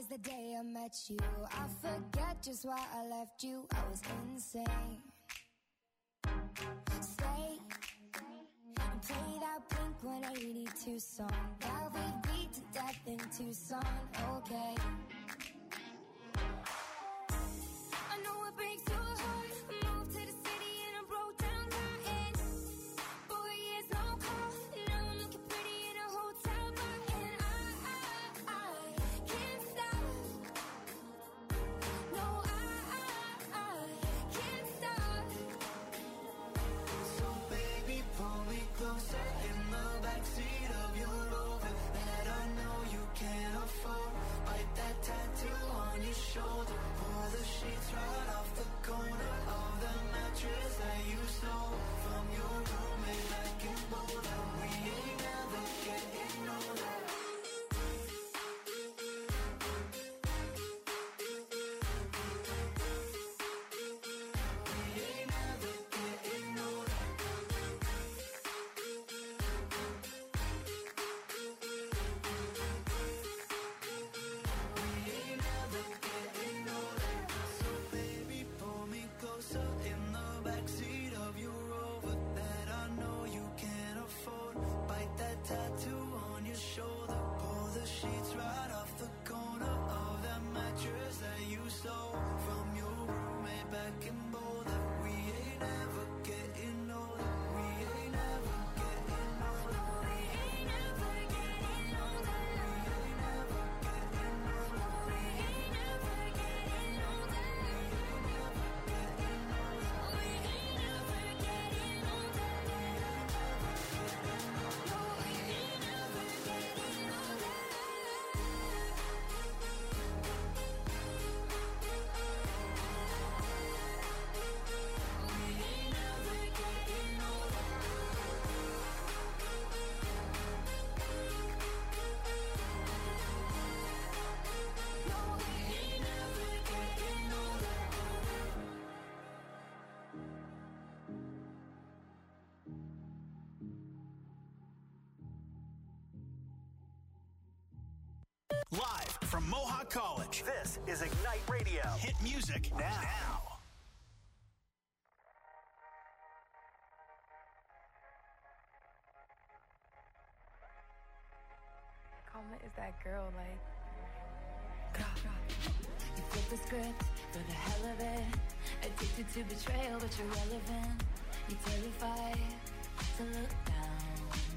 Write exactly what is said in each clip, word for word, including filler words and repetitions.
was the day I met you. I forget just why I left you. I was insane. Stay and play that Blink one eighty-two song that we beat to death in Tucson. Okay. I know it breaks your heart. I moved to the city and I broke down crying. Four years no call. Now I'm looking pretty in a hotel bar. And I, I, I can't stop. No, I, I, I can't stop. So baby, pull me closer in the backseat of your Rover that I know you can't afford. Bite that tattoo on your shoulder. Pull the sheets right off the corner of the mattress that you stole from your roommate back in Boulder. We ain't never getting older. We ain't never getting older. We ain't never getting older. So baby, pull me closer in the backseat of your Rover that I know you can't afford. Bite that tattoo on your shoulder. Pull the sheets right off the corner of that mattress that you stole from your roommate back in Boulder. We ain't never getting older. We ain't never getting older. We ain't never getting older. We ain't never getting older. We ain't never getting older. We ain't never getting older. No, we ain't never getting older. We ain't never getting older. No, we ain't never getting older. Live from Mohawk College, this is Ignite Radio. Hit music now. Karma is that girl, like. You flip the script for the hell of it. Addicted to betrayal, but you're relevant. You're terrified to look down.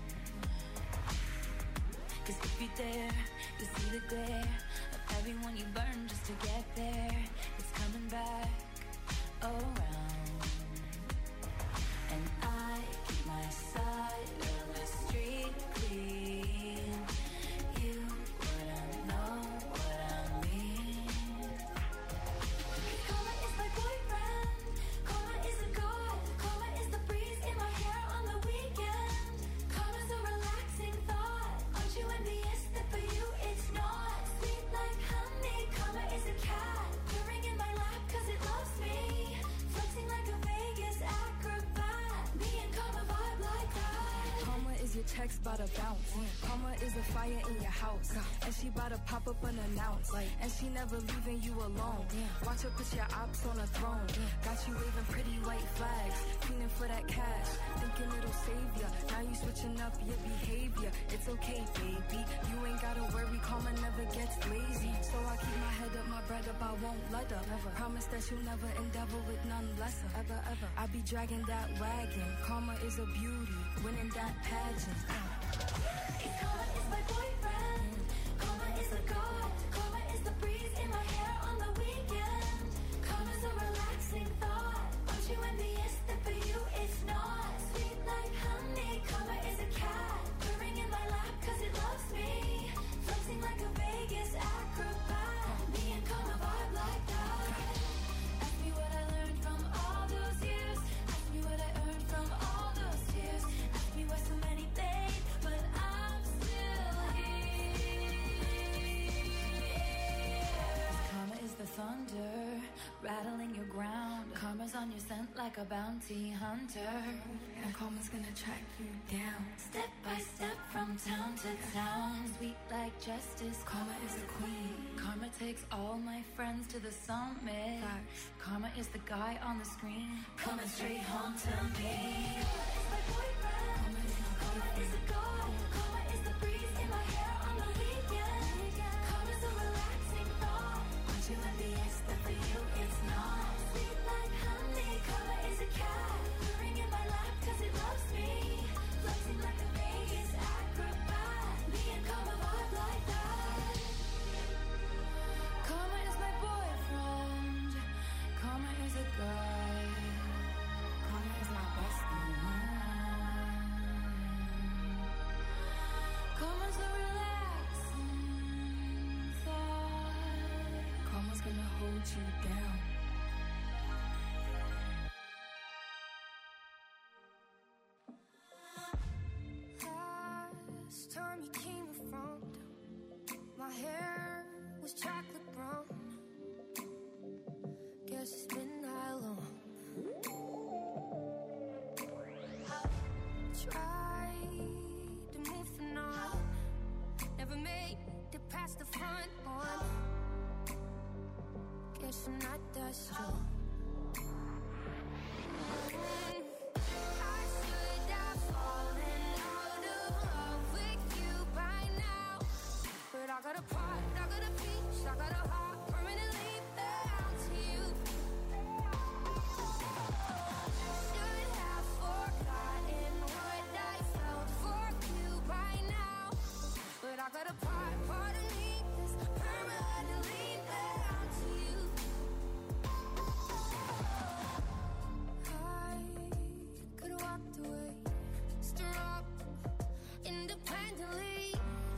Cause if you dare, you see the glare of everyone you burn just to get there. It's coming back around. And I keep my side of the street clean. You wouldn't know what I mean. Karma is my boyfriend. Karma is a god. Karma is the breeze in my hair on the weekend. Karma's a relaxing thought. Aren't you envious that for you it's not? Sweet like honey. Karma is a cat purring in my lap cause it loves me. Flexing like a Vegas acrobat. Me and Karma vibe like that. Karma is your text about to bounce. Karma is a fire in your house. And she about to pop up unannounced. And she never leaving you alone. Watch her put your ops on a throne. Got you waving pretty white flags. Feeling for that cash. Thinking it'll save ya. Now you switching up your behavior. It's okay, baby. You ain't gotta worry. Karma never gets lazy. So I keep my head up, my bread up. I won't let up. Never. Promise that you'll never endeavor with none lesser. Ever, ever. I be dragging that wagon. Karma is a beauty. Winning that pageant. Karma is my boyfriend. Karma is a god. Karma is the breeze in my hair on the weekend. Karma's a relaxing thought. Aren't you envious that for you it's not? Sweet like honey. Karma is a cat purring in my lap cause it loves me. Flexing like a Vegas acrobat. Me and Karma vibe like that. Ask me what I learned from all those years. Ask me what I earned from all those tears. Ask me why so many paid, but I'm still here. Karma is the thunder rattling your ground. Karma's on your scent like a bounty hunter. And karma's gonna track you down. Step by step from town to town. Sweet like justice. Karma is the queen. Karma takes all my friends to the summit. Facts. Karma is the guy on the screen, coming straight home to me. Karma is my Karma is the god. Karma is the breeze in my hair on the weekend. Karma's a relaxing thought. Aren't you envious that for you it's not? Sweet like honey. Karma is a cat. Purring in my lap cause it loves me. Flexing like a Vegas acrobat. Me and karma vibe like that. Karma is my boyfriend. Karma is a guy. Karma is my bestie. Karma's a relaxing thought. Karma's gonna hold you down. Last time you came around, my hair was chocolate brown. Guess it's been that long. Tried to move the knot, never made it past the front one. Guess I'm not that strong. I should have fallen out of love with you by now, but I got a part, I got a piece, I got a heart permanently bound to you. Should have forgotten what I felt for you by now, but I got a part, part of me that's permanently bound to you. I could have walked away, strong, independently,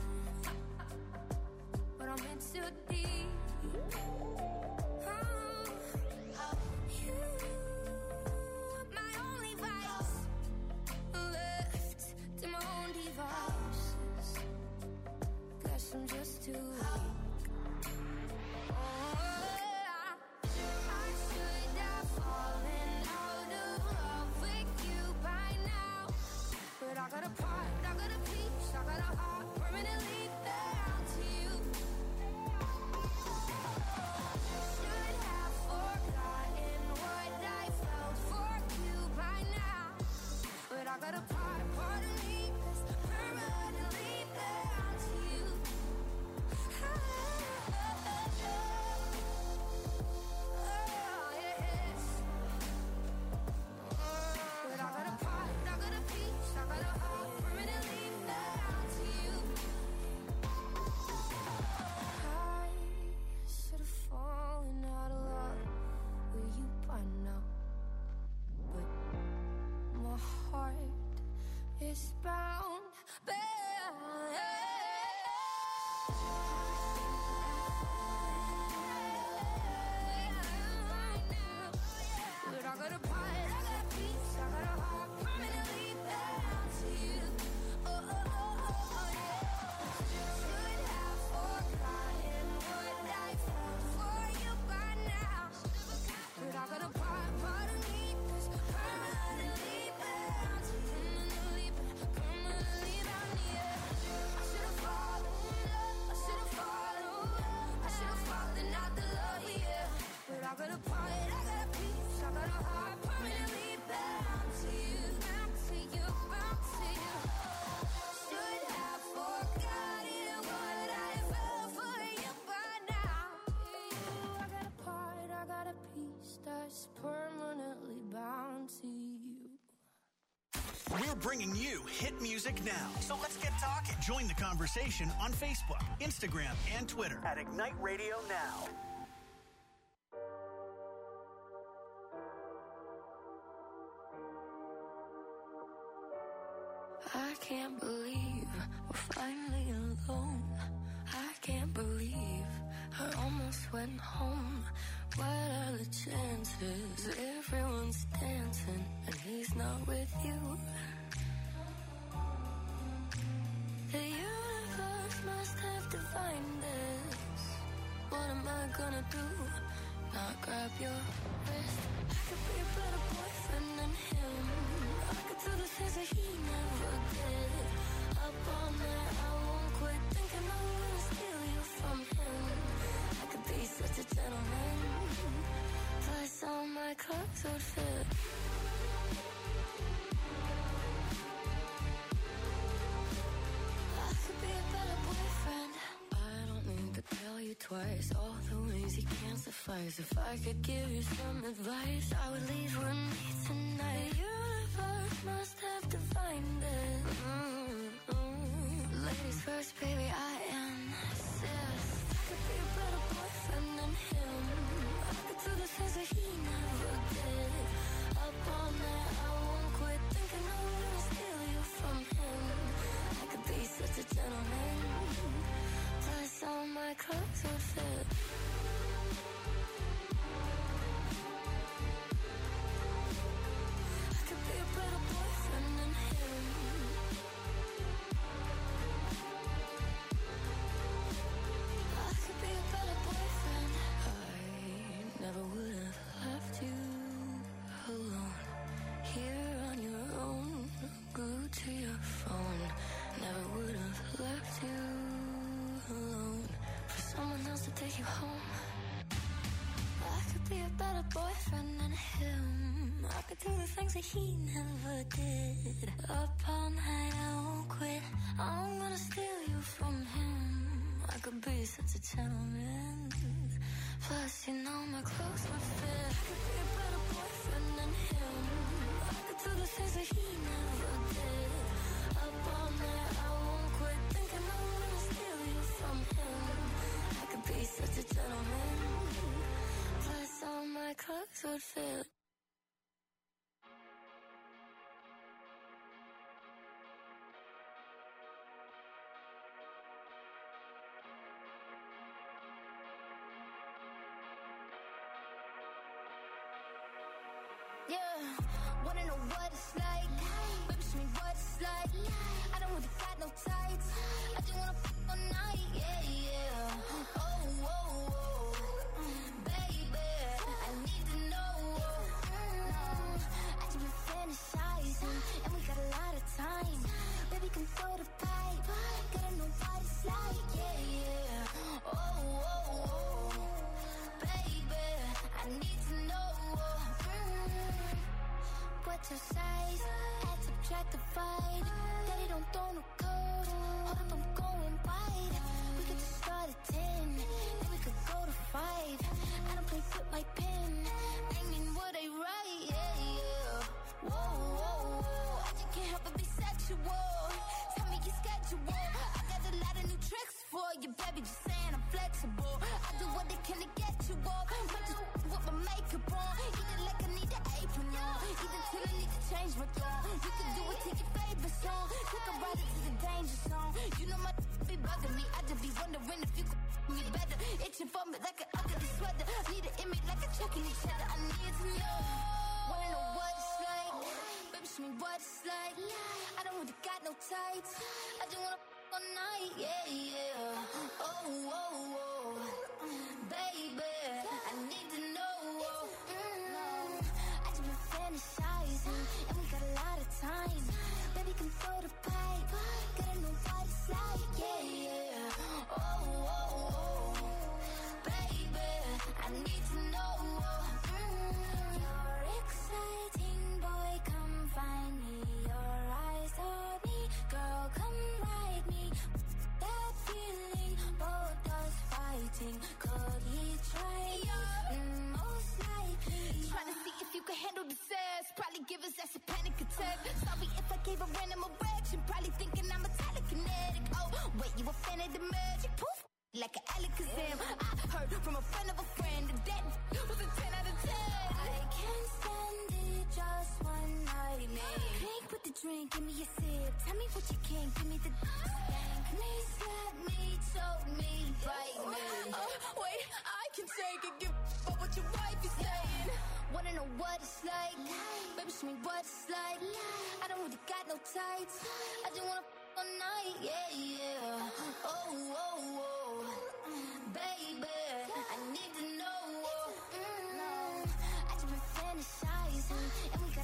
but I'm in too deep. Oh, you, my only vice, left to my own devices. Guess I'm just too weak. Oh, I should have fallen out of love with you by now, but I got a part, I got a piece, I got a heart permanently bound to you. Should have forgotten what I felt for you by now, but I got a part, part of me that's permanently bound to you. Oh, yes. But I got a part, I got a piece, I got a heart permanently bound to you. I should have fallen out of love with you by now, but my heart is bound, bound. But I got a part, I got a piece, I got a heart permanently bound to you. Oh, oh, oh, oh, oh, yeah. Should have forgotten what I felt for you by now, but I got a part, part of me that's permanently bound to you. Permanently, permanently bound to you. I should have fallen, I should have fallen, I should have fallen out the love, yeah. But I got a part, I got a piece, I got a heart permanently bound to you, bound to you, bound to you. Should have forgotten what I felt for you by now. I got a part, I got a piece that's permanently bound to you. We're bringing you hit music now. So let's get talking. Join the conversation on Facebook, Instagram, and Twitter at Ignite Radio Now. I can't believe we're finally alone. I can't believe I almost went home. What are the chances? Everyone's dancing and he's not with you. The universe must have divined this. What am I gonna do? Not grab your wrist. I could be a better boyfriend. boyfriend and him. I could do the things that he never did. Up all night, I won't quit thinking I'm gonna steal you from him. I could be such a gentleman. Plus all my clothes would fit. I could be a better boyfriend. I don't need to tell you twice all the ways he can't suffice. If I could give you some advice, I would leave with me tonight. The universe must have divined it. Mm-hmm. Ladies first, baby, I insist. I could be a better boyfriend than him. I could do the things that he never did. Up all night, I won't quit thinking I'm gonna steal you from him. I could be such a gentleman. Plus all my clothes would fit. I could be a better boyfriend than him. I could be a better boyfriend. I never would have left you alone. Here on your own, glued to your phone. Never would have left you alone for someone else to take you home. I could be a better boyfriend than him. I could do the things that he never did. Up all night, I won't quit. I'm gonna steal you from him. I could be such a gentleman. Plus, you know my clothes would fit. I could be a better boyfriend than him. I could do the things that he never did. Up all night, I won't quit thinking I'm gonna steal you from him. I could be such a gentleman. Plus, all my clothes would fit. Yeah, wanna know what it's like? Baby, show me what it's like. I don't really got no tights. I just wanna f*** all night, yeah, yeah. Oh, oh, oh, baby, I need to know. I just been fantasizing, and we got a lot of time. Baby, come throw the pipe. Gotta know what it's like, yeah, yeah. Oh, oh, oh, baby, I need to know. What's your size? Add, subtract, divide. Daddy don't throw no code. Hold up, I'm going wide. We could just start at ten, then we could go to five. I don't play with my pen. I mean what I write, yeah, yeah. Whoa, whoa, whoa. I just can't help but be sexual. Tell me your schedule. I got a lot of new tricks for you, baby. Just saying I'm flexible. I do what I can to get you off. Might just with my makeup on. Either like I need an apron on. Either till I need to change my tone. You can do it to your favorite song. Take a ride into the danger zone. You know my be bugging me. I just be wondering if you could me better. Itching for me like an ugly sweater. Need an image like a checking each other. I need to know. Wanna know what it's like? Baby, show me what it's like. I don't really got no tights. I just wanna f*** all night, yeah, yeah. Oh, oh, oh, baby, I need to know. Mm, I just been fantasizing, and we got a lot of time. Baby, come throw the pipe. Gotta know what it's like, yeah, yeah. Oh, oh, oh, baby, I need to know. Mm, you're exciting, boy, come find me. Your eyes on me, girl, come ride me. That feeling, both us fighting. Could he try you? Mm, most likely. Trying to see if you can handle the sass. Probably give us that's a panic attack. Sorry if I gave a random erection. Probably thinking I'm a telekinetic. Oh, wait, you a fan of the magic? Poof, like an Alakazam. I heard from a friend of a friend that that was a ten out of ten. I can't stand it, just one night, man. Drink with the drink, give me a sip. Tell me what you can, give me the spank me, slap me, choke me, bite me. Oh, wait, I can take it, give up what your wife is saying. Wanna know what it's like? Baby, show me what it's like. I don't really got no tights. I just wanna f*** all night, yeah, yeah. Oh, oh, oh, baby, I need to know. Mm, I just been fantasizing, and we got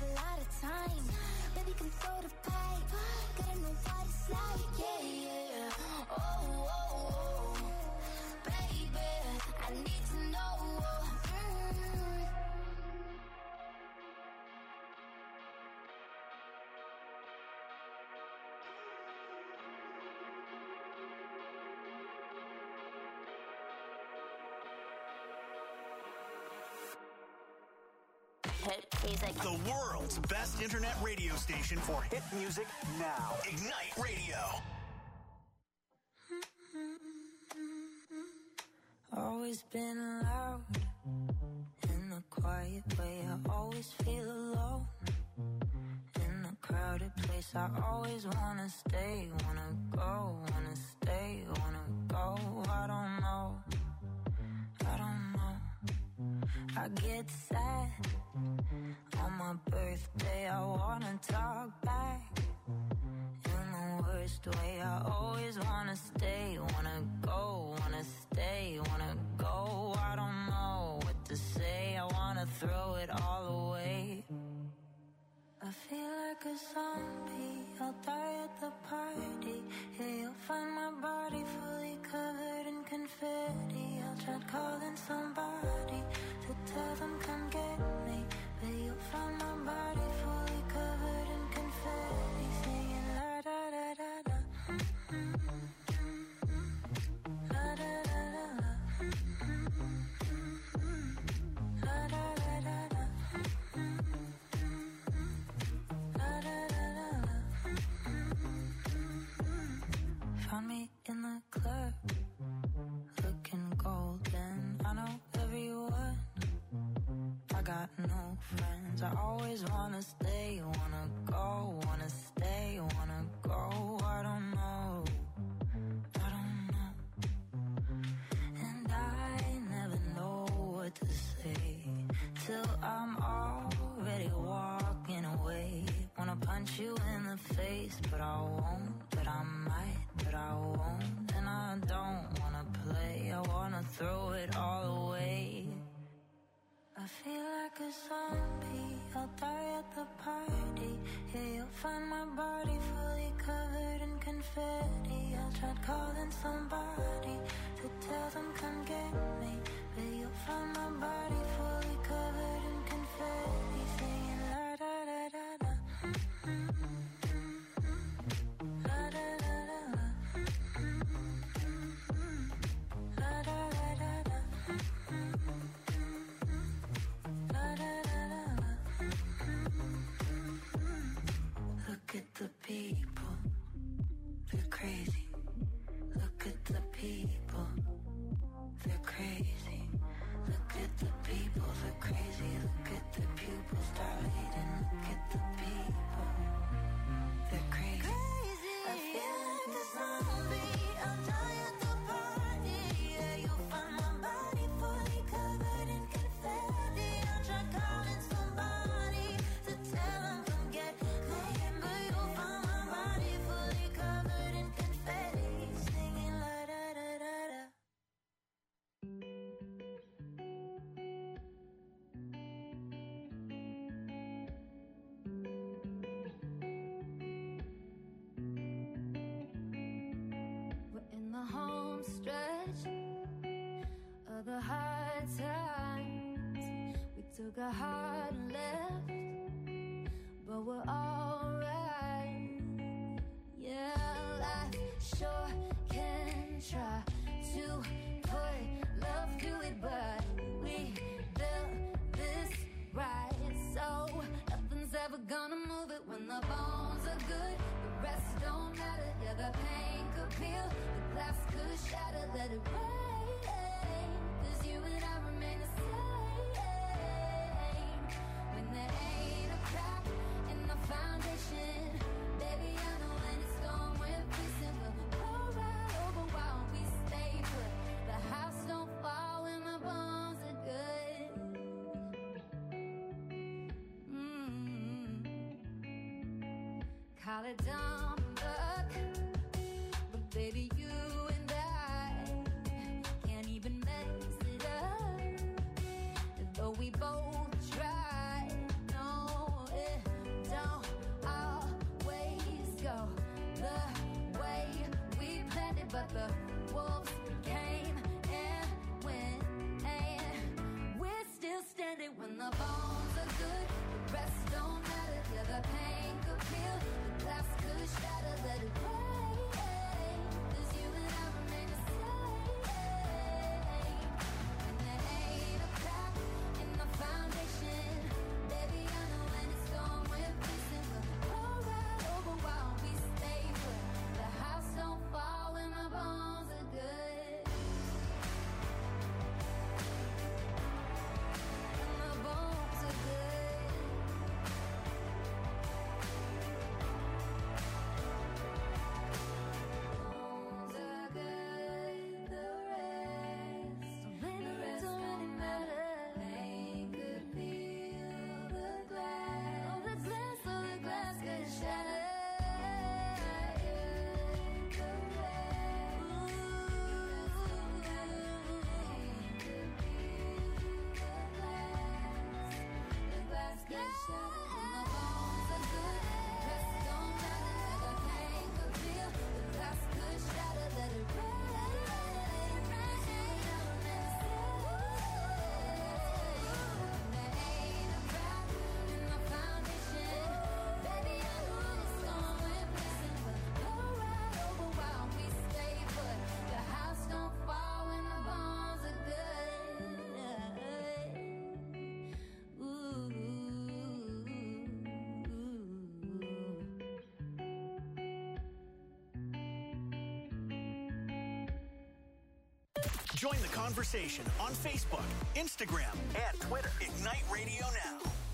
hit music. The world's best internet radio station for hit music now. Ignite Radio. Always been loud in a quiet way. I always feel alone in a crowded place. I always wanna stay, wanna go, wanna stay, wanna go. I don't know, I don't know. I get sad on my birthday. I wanna talk back in the worst way. I always wanna stay, wanna go, wanna stay, wanna go. I don't know what to say. I wanna throw it all away. I feel like a zombie. I'll die at the party. Yeah, you'll find my body fully covered in confetti. I'll try calling somebody to tell them come get me, but you'll find my body fully covered in confetti, singing la da da da da. La da da da da. La da da da da. La da da da da. Found me in the club, looking golden. I know everyone, I got no friends. I always wanna stay, wanna go, wanna stay, wanna go. I don't know, I don't know. And I never know what to say till I'm already walking away. Wanna punch you in the face, but I won't, but I might, but I won't. And I don't wanna play, I wanna throw it all away. I feel like a zombie, I'll die at the party. Yeah, you'll find my body fully covered in confetti. I'll try calling somebody to tell them come get me, but you'll find my body fully covered in confetti, singing la da da da da. La da da da da. La da da da da. La da da da da. Look at the people, they're crazy. Look at the people, they're crazy. Look at the people, they're crazy. Look at the pupils dilating. Look at the people, they're crazy. I feel like a zombie. I'll die at the party. Yeah, you'll find my body fully covered in confetti. I'll try calling somebody to tell them come get me, but you'll find my body fully covered in confetti, singing la da da da da. We're in the home stretch of the hard times. We took a hard left, but we're alright. Yeah, life sure can try to put love to it, but we built this right, so nothing's ever gonna move it. When the bones are good, the rest don't matter. Yeah, the pain could peel, the glass could shatter. Let it rain, 'cause you and I remain the same. When there ain't a crack in the foundation, baby, I know when it's gone, we're facing. We'll roll right over while we stay put. The house don't fall when the bones are good. Mm-hmm. Call it dumb luck, but baby, you and I can't even mess it up. Though we both try, no, it don't always go the way we planned it, but the wolves came and went, and we're still standing. When the bones are good, the rest don't matter. Yeah, the pain could peel, the glass could shatter. Let it rain, 'cause Join the conversation on Facebook, Instagram, and Twitter. Ignite Radio Now.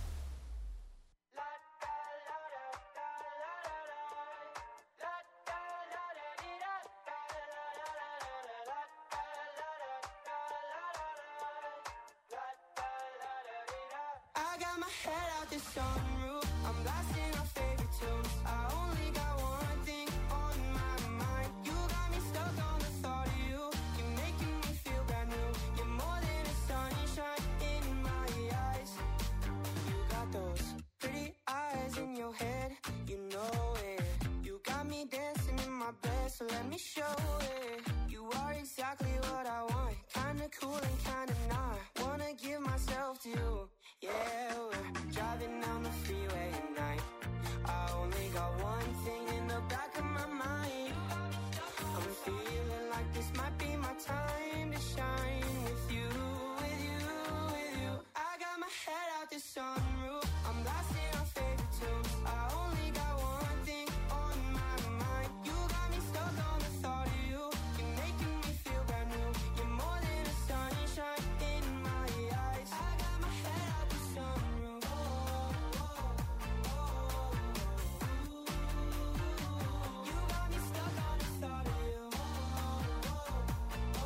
I got my head out the sunroof. I'm blasting our favorite tunes. I only got one thing on my mind. You got me stuck on the thought of you. You're making me feel brand new. You're more than a sunshine in my eyes. You got those pretty eyes in your head. You know it. You got me dancing in my bed, so let me show it. You are exactly what I want. Kinda cool and kinda not. Wanna give myself to you. Yeah, we're driving down the freeway at night. I only got one thing in the back of my mind. I'm feeling like this might be my time to shine with you, with you, with you. I got my head out the sunroof. I'm blasting our favorite tunes. I only got one thing on my mind. You got me stuck on the thought of you. You're making me feel brand new. You're more than a sunshine in my eyes. I got my head out the sunroof. Oh, oh, oh, oh. You got me stuck on the thought of you. Oh, oh,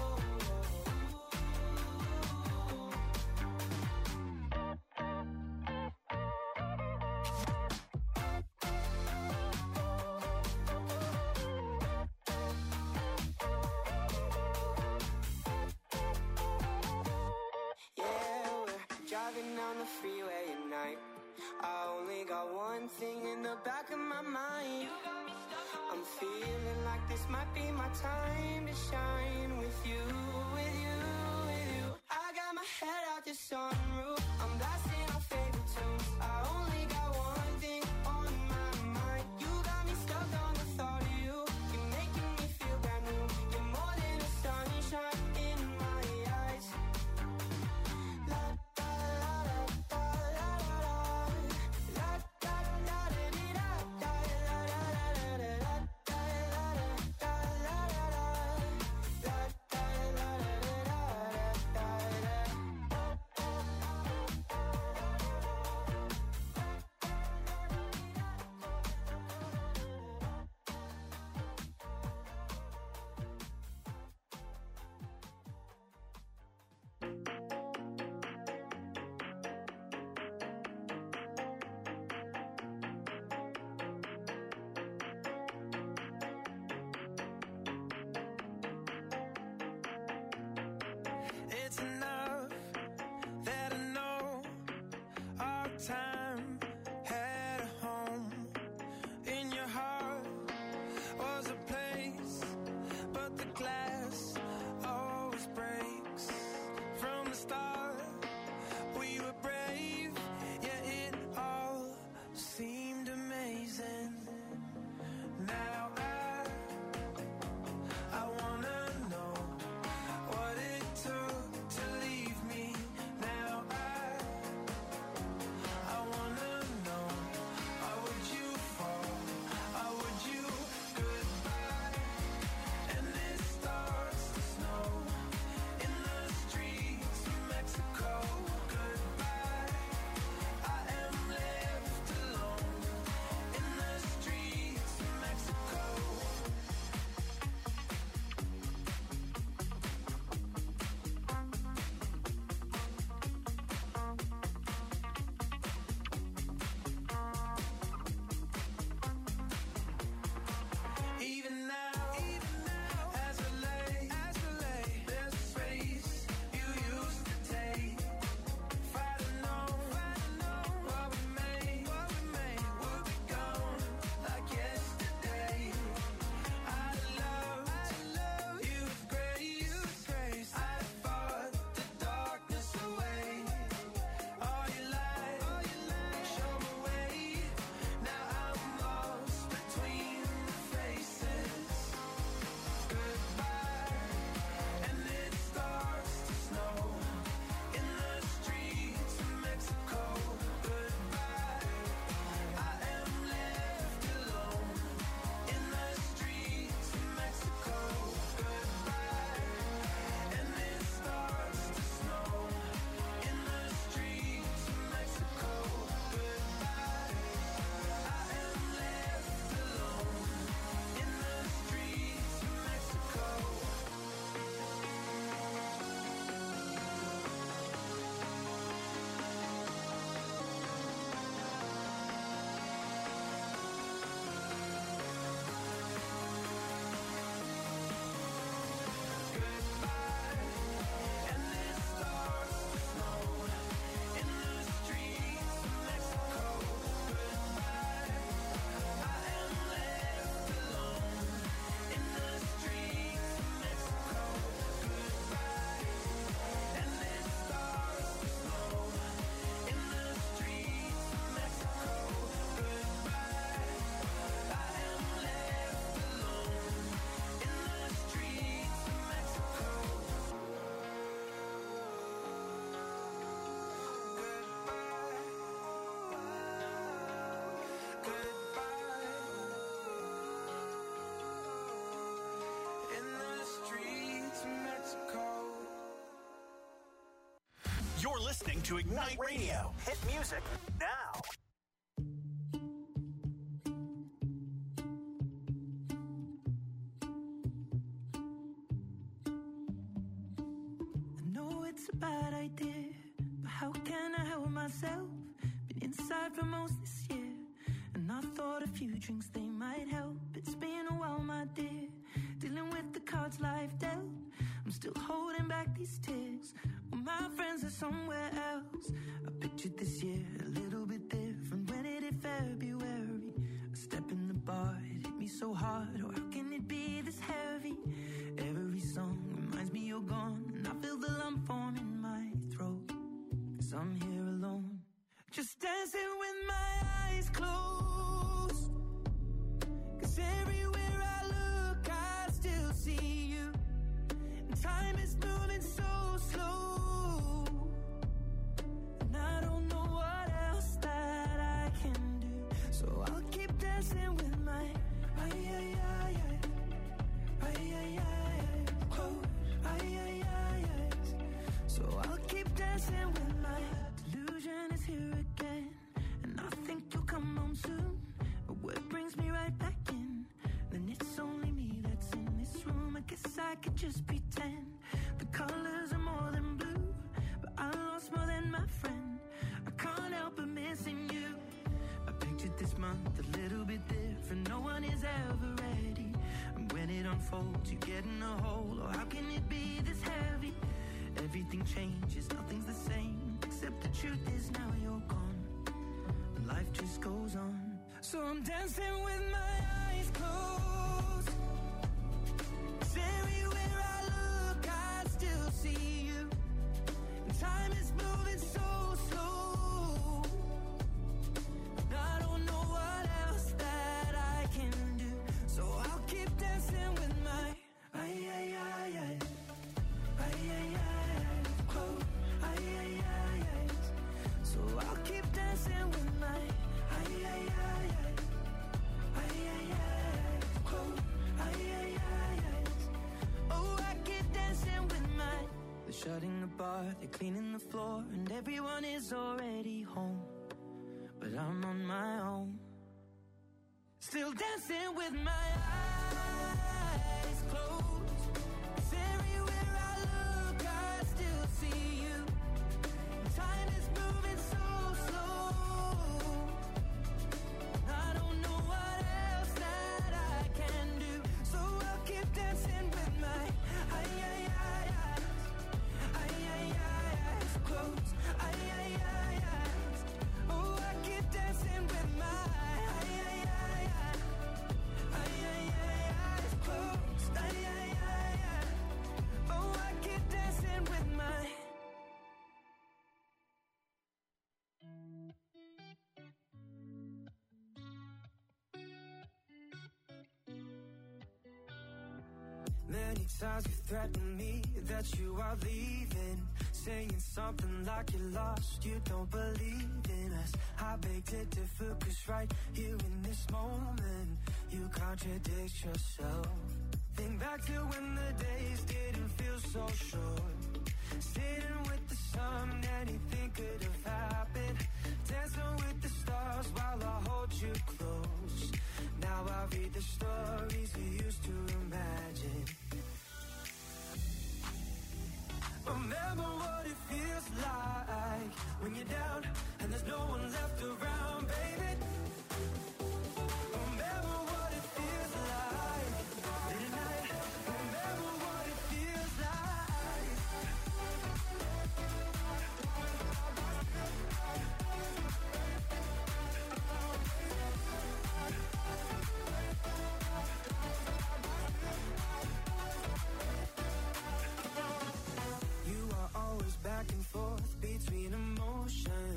yeah, we're driving down the freeway at night. I only got one thing in the back of my mind. I'm feeling like this might be my time to shine with you, with you, with you. I got my head out the sunroof. I'm blasting our favorite tunes. I only got one thing on my mind. You got me stuck on the thought of you. You're making me feel brand new. You're more than a sunshine in my eyes. La da la da da la la la da da da dee da da la la la la la da la da la la la la da la la la It's enough that I know our time had a home. In your heart was a place, but the glass always breaks. From the start, we were brave, yet it all seemed amazing. Now I, I wanna know what it took to leave me. Now I, I wanna listening to Ignite Radio. Hit music now. I know it's a bad idea, but how can I help myself? Been inside for most this year, and I thought a few drinks they might help. It's been a while, my dear, dealing with the cards life dealt. I'm still holding back these tears. Well, my friends are somewhere else. I pictured this year a little bit different. When it hit February, a step in the bar, it hit me so hard. Oh, how can it be this heavy? Every song reminds me you're gone, and I feel the lump form in my throat. Cause I'm here alone, just dancing with my eyes closed. Cause everywhere I look, I still see you. And time is moving so slow, and I don't know what else that I can do. So I'll keep dancing with my ay ay ay ay ay ay ay close ay ay ay ay. So I'll keep dancing with my delusion is here again, and I think you'll come home soon. But what brings me right back in? Then it's only me that's in this room. I guess I could just pretend the colors are more than blue, but I lost more than my friend. I can't help but missing you. I pictured this month a little bit different. No one is ever ready, and when it unfolds, you get in a hole. Oh, how can it be this heavy? Everything changes, nothing's the same, except the truth is now you're gone, and life just goes on. So I'm dancing with my eyes closed. 'Cause everywhere I look, I still see you. And time is moving so slow, and I don't know what else that I can do. So I'll keep dancing with my ay ay ay ay ay ay ay close ay ay ay ay. So I'll keep dancing with my ay ay ay ay ay ay ay close ay ay ay ay. Oh, I keep dancing with my. They're shutting the bar, they're cleaning the floor, and everyone is already home, but I'm on my own, still dancing with my eyes closed. 'Cause everywhere I look, I still see you. Time is moving so slow, and I don't know what else that I can do. So I'll keep dancing with my ay ay ay ay ay ay ay eyes closed ay ay ay eyes. Oh, I keep dancing with my ay ay ay ay ay ay ay eyes closed ay ay ay ay. Oh, I keep dancing with my. Many times you threatened me that you are leaving, saying something like you're lost, you don't believe in us. I beg to differ, cause right here in this moment, you contradict yourself. Think back to when the days didn't feel so short, sitting with the sun, anything could have happened, dancing with the stars while I hold you close. Now I read the stories we used to imagine. Remember what it feels like when you're down and there's no one left around, baby. Remember what it feels like late at night. Remember what it feels like. You are always back and forth between emotions.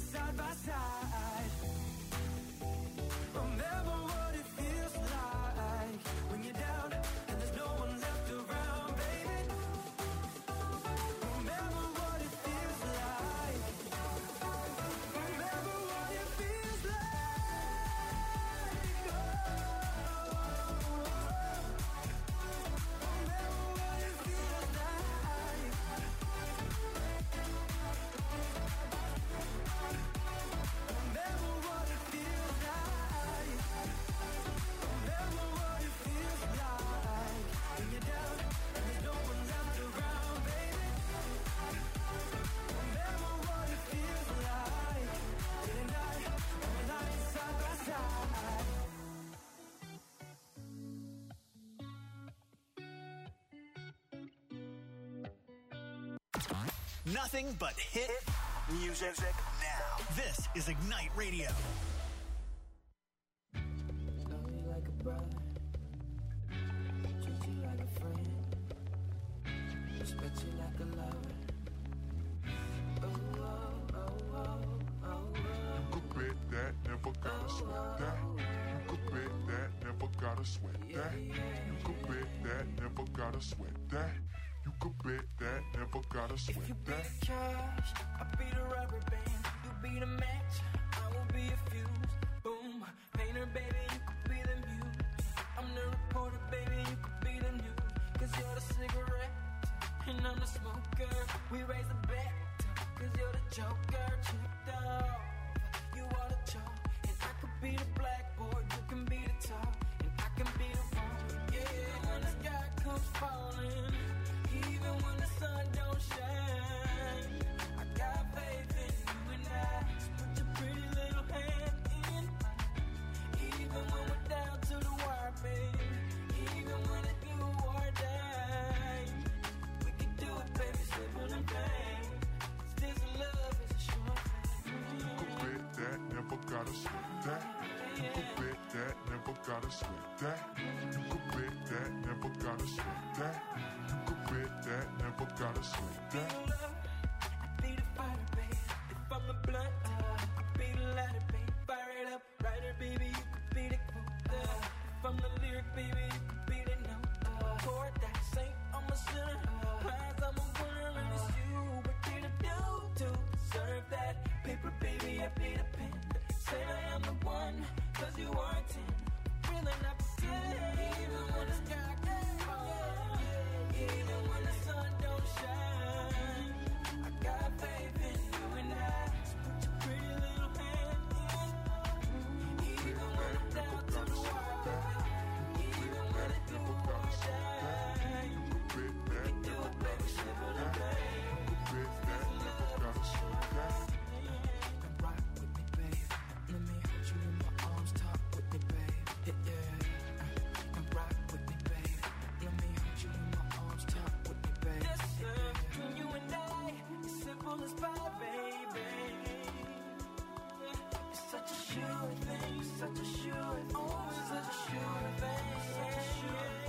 side by side. Remember what it feels like when you're down and there's no one left around, baby. Remember what it feels like. Remember what it feels like. Oh. Remember what it feels like. Remember what it feels like. Remember what it feels like when you're down and there's no one left around, baby. Remember what it feels like. Day and night, and we're lying side by side. Nothing but hit music now. This is Ignite Radio. Love you like a brother, treat you like a friend, respect you like a lover. Oh, oh, oh, oh, oh, You could bet that, never gotta sweat that. You could bet that, never gotta sweat that. You could bet that, never gotta sweat that. You could bet that, never gotta If sweat you be that. the cash, I'll be the rubber band. You be the match, I will be a fuse. Boom, painter, baby, you could be the muse. I'm the reporter, baby, you could be the news. Cause you're the cigarette, and I'm the smoker. We raise the bet, cause you're the joker. Checked off, you are the chalk. And I could be the blackboard, you can be the top. And I can be the one, yeah, when the sky comes falling. Even when the sun don't shine, I got faith in you and I. So put your pretty little hand in mine. Even when we're down to the wire, baby. Even when it's do or die, we can do it, baby, simple and plain. 'Cause this love is a short thing. You could bet that, never gotta sweat that. You could bet that, never gotta sweat that. You could bet that, never gotta sweat that. You could bet that, never gotta sweat that. I be the fighter, baby. If I'm the blunt, I be the lighter, baby. Fire it up, writer, baby. You could be the quote. If I'm the lyric, baby, you could be the note. Chord that saint, I'm a sinner. Prize, I'm a winner, and it's you. What did I do to deserve that? Paper, baby, I be the pen. Say I am the one, cause you are a ten. Really not pretend. Even when the sky gets falling, even when the sun don't shine, I got faith in you and I. So put your pretty little hand in mine. Even when I'm down to the wire, even when it do or die, we can do it, baby, simple and plain. You could bet that, never gotta sweat that. Come rock with me, babe. Let me hold you in my arms, talk with me, babe. Yeah, yeah. Come rock with me, babe. Let me hold you in my arms, talk with me, babe. Yes, sir. Between you and I, it's simple as pie, baby. It's such a sure thing, it's such a sure thing. Oh, it's such a sure thing, such a sure thing.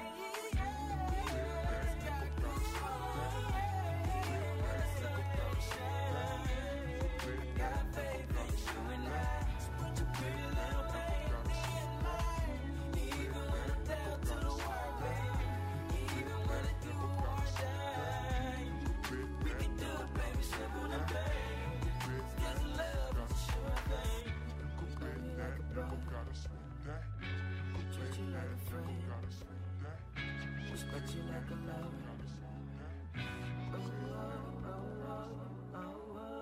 Got faith in you and I. So put your pretty little hand in mine. Even when I'm down to the wire, baby. Even when it do or die, we can do it, baby, simple and plain. 'Cause love is a sure thing. You could bet that, never gotta sweat that. You could Treat you bet like a that, friend, never gotta sweat that. respect you like a lover. Gotta sweat that. Oh, oh, oh, oh, oh, oh.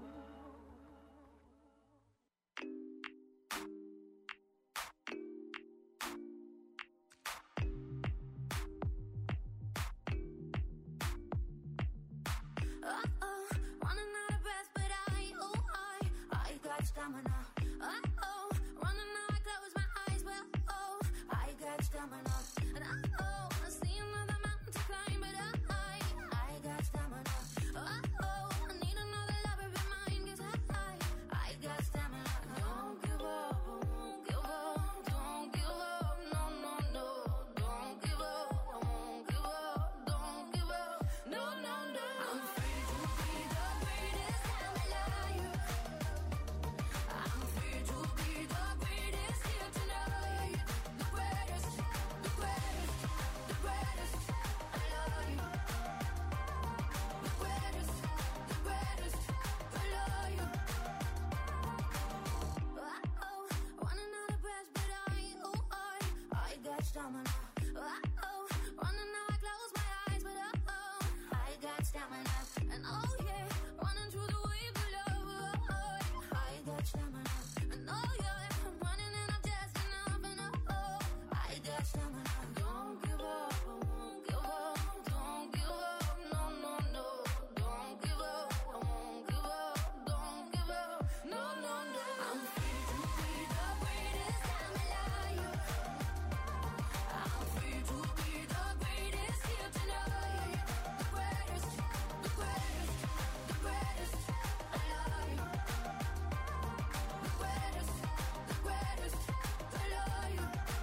Uh-oh, running out of breath, but I, oh, I, I got stamina. Uh-oh, running out, I close my eyes, well, oh, I got stamina. And uh-oh, I see another mountain to climb, but I, I got stamina. Uh-oh, I need another lover be mine, 'cause I, I got stamina. Don't give up, won't give up, don't give up, no, no, no. Don't give up, I won't give up, don't give up, no, no, no. I'm free to be the greatest I'm alive. got stamina. Uh-oh, running now I close my eyes, but uh-oh, I got stamina. And oh yeah, running through the wave below. Uh-oh, I got stamina. And oh yeah, I'm running and I'm just enough. And oh, I got stamina. Don't give up, I won't give up. Don't give up, no, no, no. Don't give up, I won't give up. Don't give up, no, no, no. I'm free to be the greatest time alive. I'm free to be the greatest here tonight. The greatest, the greatest, the greatest alive. The greatest, the greatest alive.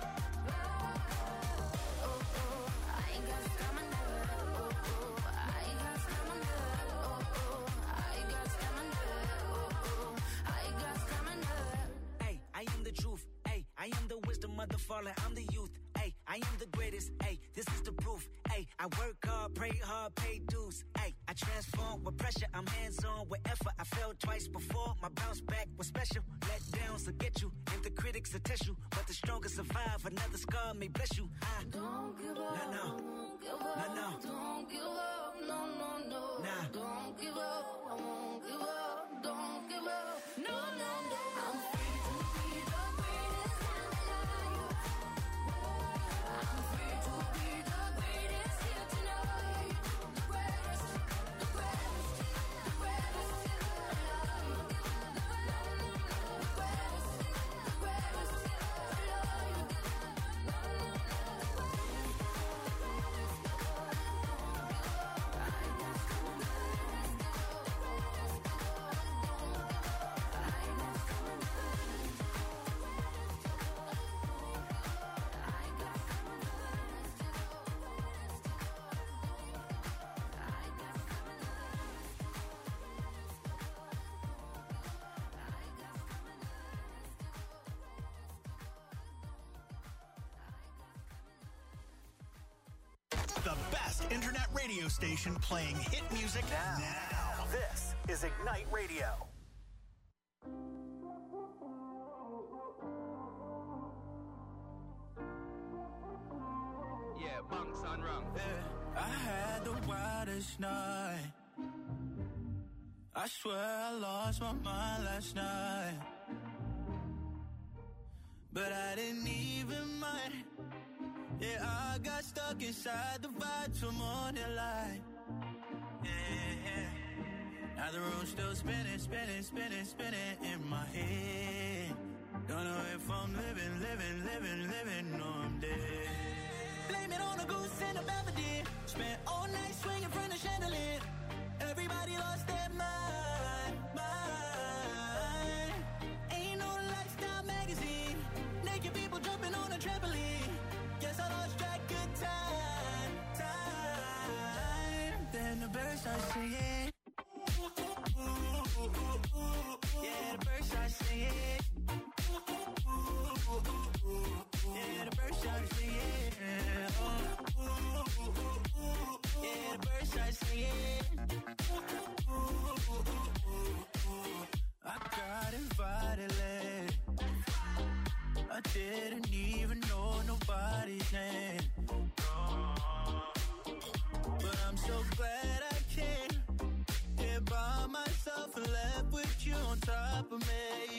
Oh, oh, I ain't got stamina. Oh, oh, I ain't got stamina. Oh, oh, I got stamina. Oh, oh, I got stamina. Hey, I am the truth. Hey, I am the wisdom of the fallen. I'm the youth. Hey, I am the greatest. Hey, this is the proof. Hey, I work hard, pray hard, pay dues. Hey, I transform with pressure. I'm hands-on with effort. I failed twice before. My bounce back was special. Let downs will get you, and the critics will test you. But the strongest survive. Another scar may bless you. I Don't give up, No, no. I won't give up. No, no. Don't give up, no, no, no. Nah. Don't give up, I won't give up. Don't give up, no, no, no. I'm free to be the greatest time alive. I'm free to be the greatest here tonight. The greatest, the greatest, the greatest alive. The greatest, the greatest alive. The best internet radio station playing hit music now. now. This is Ignite Radio. Yeah, bunks on wrong. Yeah, I had the wildest night. I swear I lost my mind last night. But I didn't even mind. Yeah, I got stuck inside the vibe till morning light. Yeah, yeah. Now the room's still spinning, spinning, spinning, spinning in my head. Don't know if I'm living, living, living, living, or I'm dead. Blame it on a goose and a Belvedere. Spent all night swinging from the chandelier. Everybody lost their mind, mind. Ain't no lifestyle magazine. Naked people jumping on a trampoline. Guess I lost track of time, time. Then the birds start singing. Yeah, the birds start singing. Yeah, the birds start singing. Yeah, the birds start singing. I got invited late. I didn't even know nobody's name. But I'm so glad I came here by myself and left with you on top of me.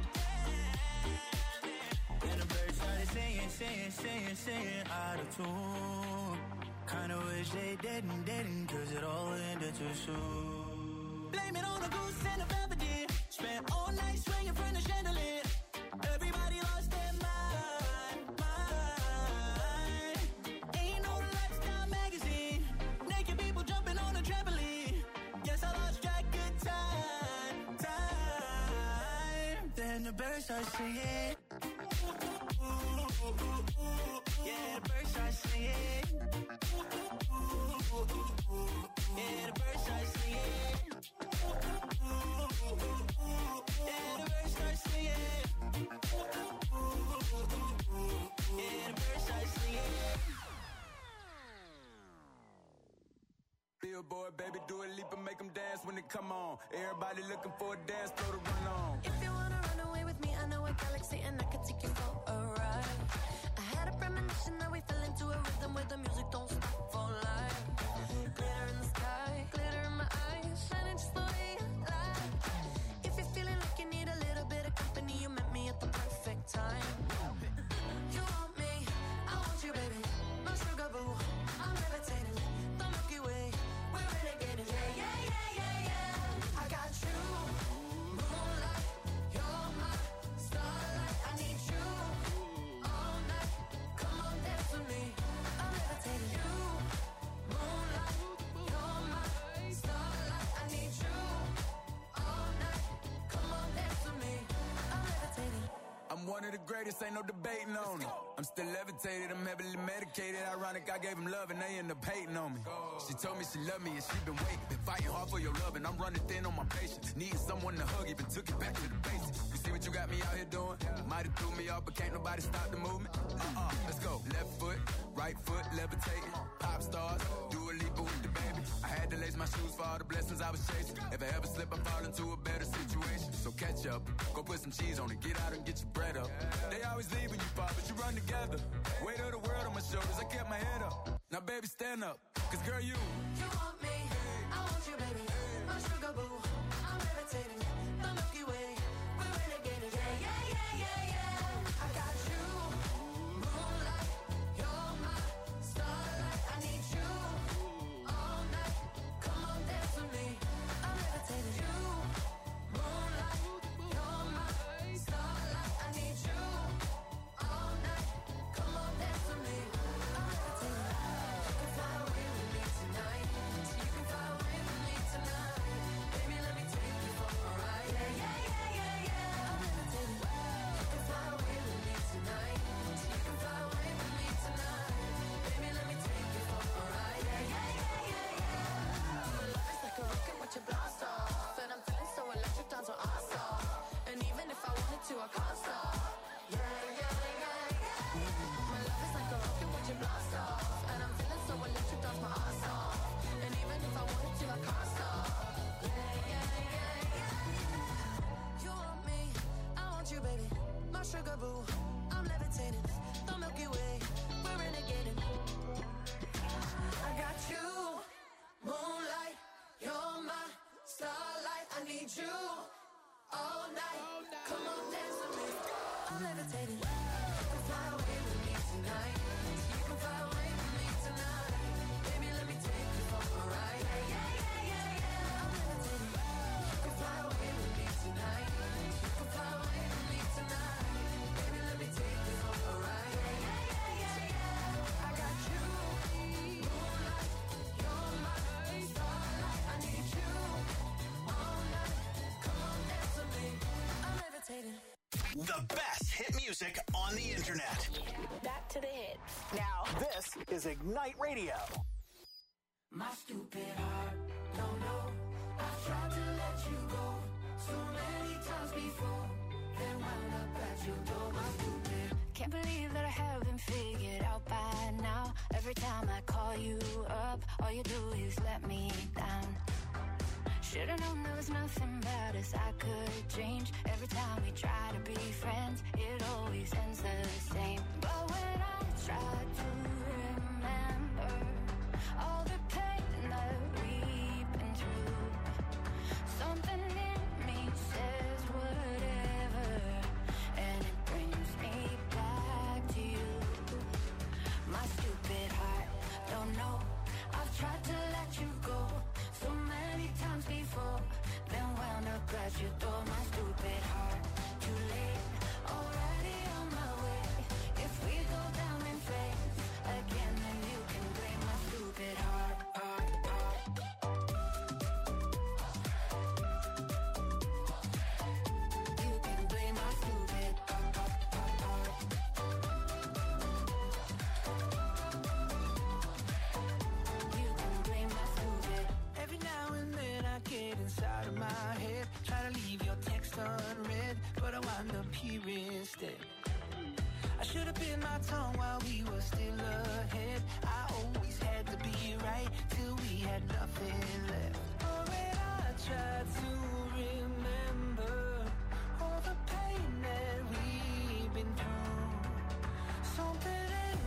And the birds started singing, singing, singing, singing out of tune. Kinda wish they didn't, didn't, cause it all ended too soon. Blame it on a goose and a Belvedere. Spent all night swinging from the chandelier. Everybody lost their mind, mind. Ain't no lifestyle magazine. Naked people jumping on a trampoline. Guess I lost track of time, time. Then the birds start singing. Yeah, the birds start singing. Yeah, the birds start singing. Yeah, the birds start singing. Yeah, the birds start singing. Billboard, baby, do a leap and make them dance when they come on. Everybody looking for a dance floor to run on. If you wanna run away with me, I know a galaxy and I could take you for a ride. I had a Premonition that we fell into a rhythm where the music don't stop for life. Glitter in the sky, glitter in my eyes, shining just the way I like. If you're feeling like you need a little bit of company, you met me at the perfect time. You want me, I want you, baby. My sugar boo, I'm levitating. The Milky Way, we're renegading. Yeah, yeah, yeah, yeah, yeah. I got you, moonlight. You're my starlight. I need you all night. Come on, dance with me. I'm levitating. You, moonlight. You're my starlight. I need you all night. Come on, dance with me. I'm levitating. I'm one of the greatest, ain't no debating on it. I'm still levitated, I'm heavily medicated. Ironic, I gave him love and they end up hating on me. She told me she loved me and she been waiting. Been fighting hard for your love and I'm running thin on my patience. Needing someone to hug, even took it back to the basics. You see what you got me out here doing? Might have threw me off, but can't nobody stop the movement. Uh-uh, let's go. Left foot, right foot, levitating. Pop stars, do a leap with the baby. I had to lace my shoes for all the blessings I was chasing. If I ever slip, I fall into a better situation. So catch up, go put some cheese on it, get out and get your bread up. They always leave when you fall, but you run together. Weight of the world on my shoulders, I kept my head up. Now baby, stand up, cause girl, you You want me, I want you, baby. My sugar boo, I'm levitating. The Milky Way, we're renegading. Yeah, yeah, yeah, yeah, yeah. I got you, moonlight. You're my starlight. I need you all night. Come on, dance with me. I'm levitating. You, moonlight. You're my starlight. I need you all night. Come on, dance with me. I'm levitating. You can fly away with me tonight. So you can fly away with me tonight. Baby, let me take you for a ride. Yeah, yeah, yeah, yeah, yeah. I'm levitating. You can fly away with me tonight. So you can fly away with me tonight. Baby, let me take you for a ride. Yeah, yeah, yeah, yeah, yeah. My love is like a rocket with your blast off, and I'm feeling so electric, down to ass off. And even if I wanted to, I can't stop. Yeah, yeah, yeah, yeah. My love is like a rocket with your blast off, and I'm feeling so electric, down my ass off. And even if I wanted to, I can't stop. Yeah, yeah, yeah, yeah. You want me, I want you, baby. My sugar boo, I'm levitating. The Milky Way, we're renegading. I got you, moonlight. You're my starlight. I need you all night. Come on, dance with me. I'm levitating. You can fly away with me tonight. You can fly away with me tonight. Baby, let me take you for a ride. Yeah, yeah, yeah, yeah, yeah. I'm levitating. You can fly away with me tonight. You can fly away with me tonight. Baby, let me take you for a ride. Yeah, yeah, yeah, yeah, yeah. I got you, moonlight. You're my starlight. I need you all night. Come on, dance with me. I'm levitating. The best hit music on the internet. Back to the hits. Now, this is Ignite Radio. My stupid heart, don't know. I've tried to let you go so many times before. Then wound up at your door, my stupid. Can't believe that I haven't figured out by now. Every time I call you up, all you do is let me down. Should've known there was nothing about us I could change. Every time we try to be friends, it always ends the same. But when I try to remember all the pain that we've been through, something in me says whatever, and it brings me back to you. My stupid heart, don't know. I've tried to let you go so many times before, then wound up at your door. My stupid heart, too late, already on my way. If we go down in flames again, then you can blame my stupid heart, heart, heart. You can blame my stupid heart, heart, heart. You can blame my stupid. Every now and then I get inside of my head, try to leave your text unread, but I wind up here instead. I should have bit my tongue while we were still ahead. I always had to be right till we had nothing left. Oh, when I tried to remember all the pain that we've been through, something in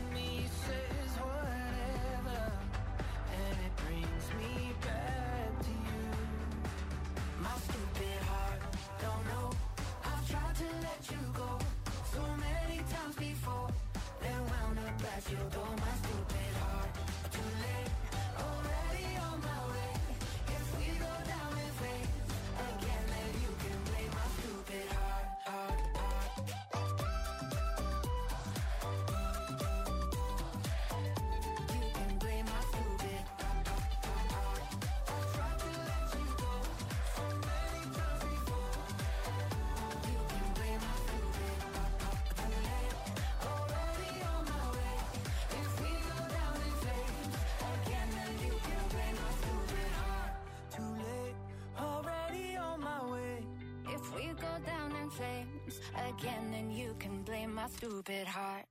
once again, and you can blame my stupid heart.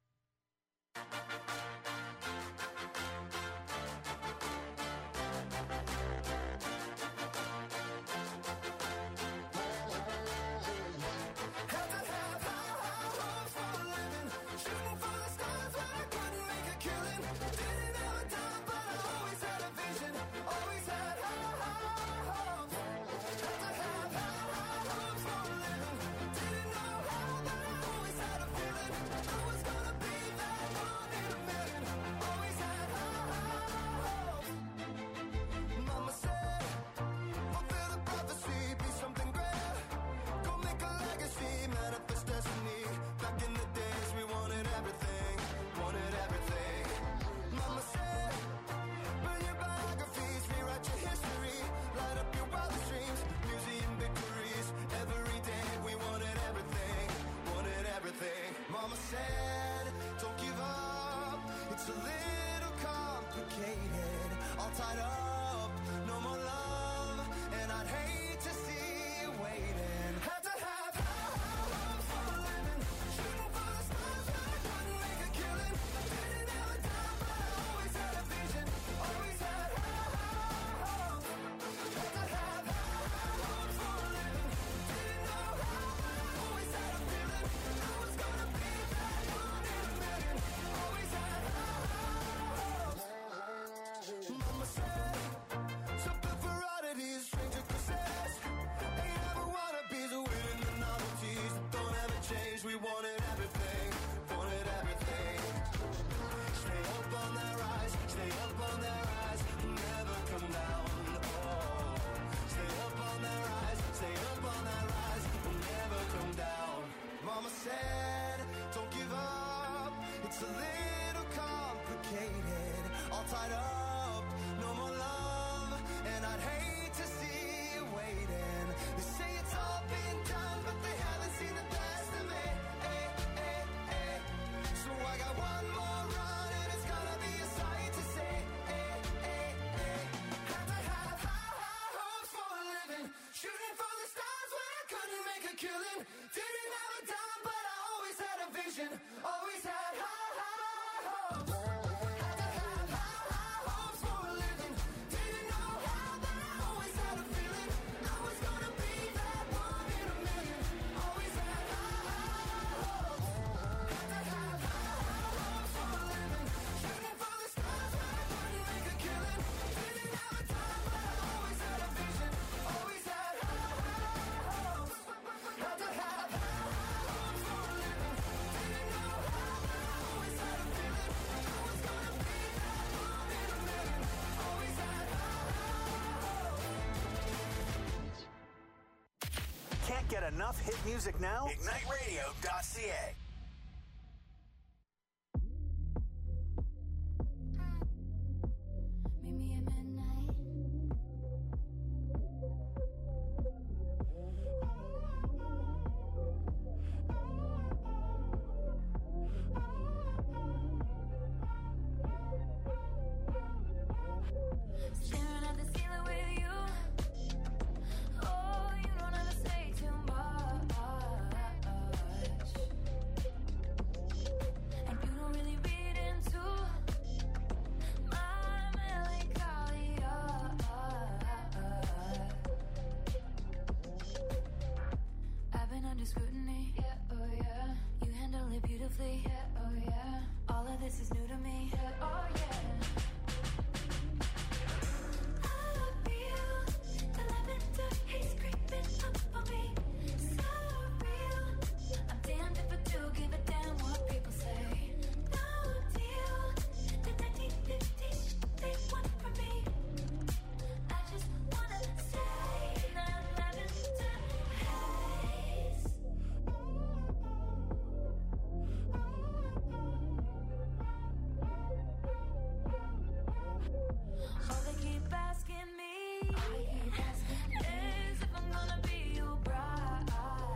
Mama said, don't give up, it's a little complicated, all tied up, no more love, and I'd hate to see you waiting. Had to have high hopes for a living, shooting for the stars, but I couldn't make a killing. Didn't have a dime, but I always had a vision, always had high hopes. Had to have high hopes for a living, didn't know how, but I always had a feeling I was gonna be that one in a million. Always had high hopes. Mama said, something for oddities, stranger possessed. Ain't ever wannabes, winning the novelties that don't ever change. We wanted everything, wanted everything. Stay up on that rise, stay up on that rise, never come down. Oh, stay up on that rise, stay up on that rise, never come down. Mama said, don't give up, it's a little complicated, all tied up, no more love, and I'd hate to see you waiting. They say it's all been done, but they haven't seen the best of me. Eh, eh, eh. So I got one more run, and it's gonna be a sight to see. Eh, eh, eh. Had to have high, high hopes for a living, shooting for the stars when I couldn't make a killing. Didn't have a dime, but I always had a vision, always had high, high hopes. Had to have high, high hopes for a living, didn't know how, but I always had a feeling I was gonna be that one in a million. Always had high, high hopes. Had to have high, high hopes for a living, shooting for the stars when I couldn't make a killing. Didn't have a dime, but I always had a vision, always had high, high hopes. Had to have high, high hopes for a living, didn't know how, but I always had a feeling I was gonna be that one in a million. Always had high, high hopes. Can't get enough hit music now? ignite radio dot c a. Meet me at midnight. Staring at the ceiling with you. Oh, you don't ever say too much. And you don't really read into my melancholia. I've been under scrutiny. Yeah, oh yeah. You handle it beautifully. Yeah, oh yeah. All of this is new to me. Yeah, oh yeah. I feel the lavender haze creeping up on me. So real. I'm damned if I do give a damn what people say. No deal. The nineteen fifties they want from me. I just wanna stay in that lavender haze. All they keep asking me is if I'm gonna be your bride.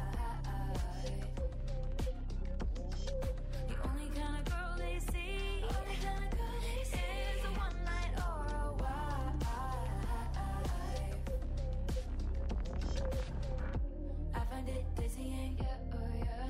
The only kind of girl they see is a one night or a wife. I find it dizzying, yeah, oh yeah.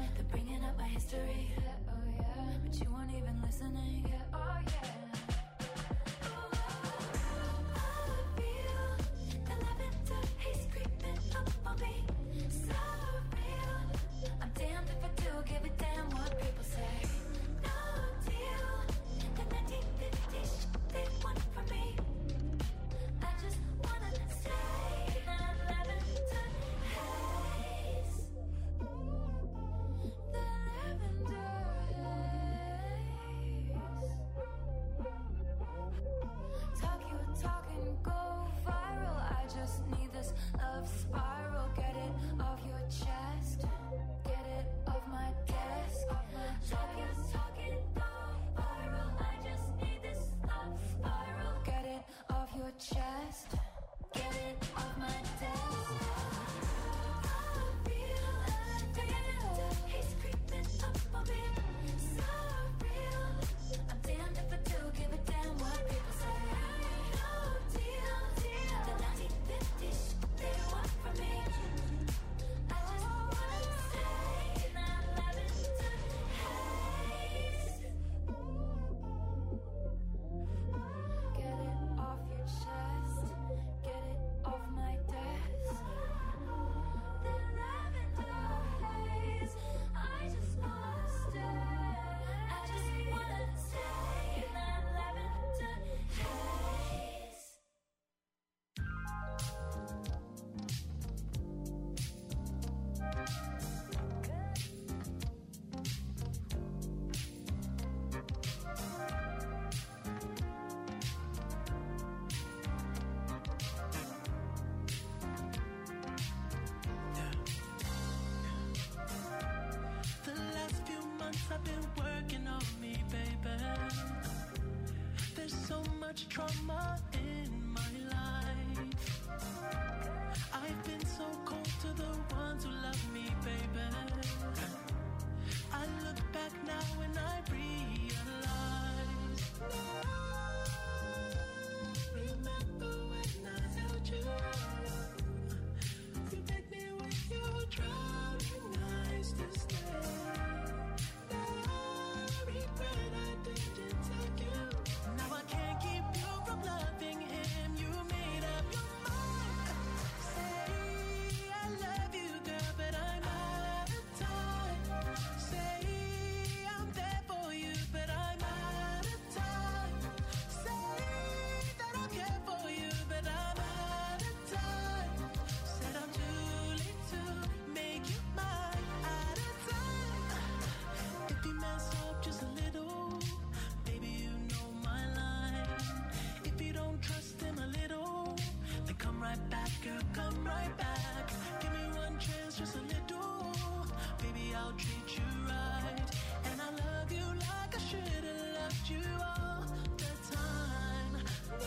right back, girl, come right back. Give me one chance, just a little. Baby, I'll treat you right. And I love you like I should have loved you all the time.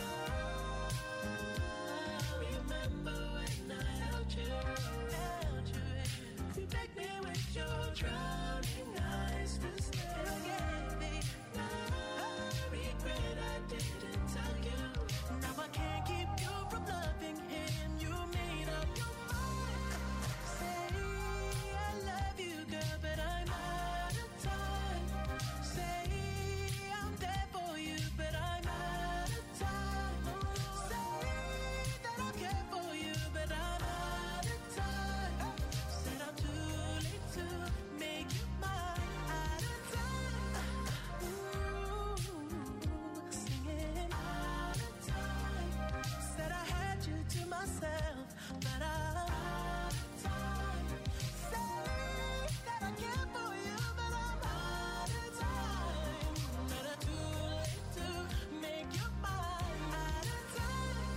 I remember when I held you, held you. You begged me with your drowning eyes to stay. I regret I didn't tell you. Now I can't keep you from loving him. You made up your mind. Say I love you, girl, but I'm out of time. Say I'm there for you, but I'm out of time. Say that I care for you, but I'm out of time. Said I'm too late to make you mine. Out of time. Ooh, singing out of time. Said I had you to myself, but I'm out of time. Say that I care for you, but I'm out of time. But I'm too late to make you mine. Out of time.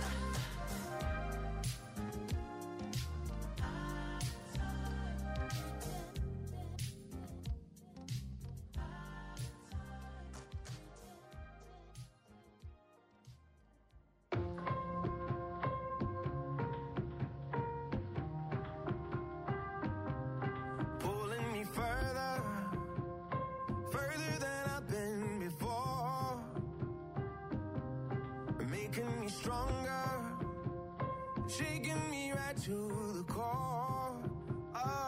Pulling me further, further than I've been before, making me stronger, shaking me right to the core. Oh,